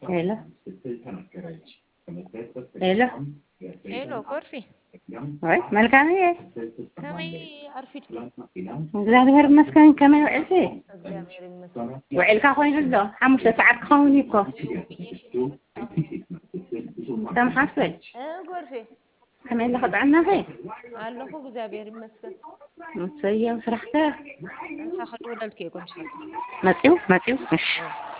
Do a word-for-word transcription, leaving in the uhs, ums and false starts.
هلا هلا هلو كورفي هاي مالكان ايه كمي عرفت እግዚአብሔር ይመስገን ከመይ ውዕልቲ እግዚአብሔር ይመስገን ውዕልካ ኮይኑሎ ሓሙሽተ ሰዓት ክኸውን እኮ ተምሓስል እ ጎርፌ ከመይ ኢለ ክጥዕና ኸ ኣለኹ እግዚአብሔር ይመስገን እሰየው ስራሕከ እንሳ ክድውለልክ እየ ኮንሻ መፂው መፂው እሺ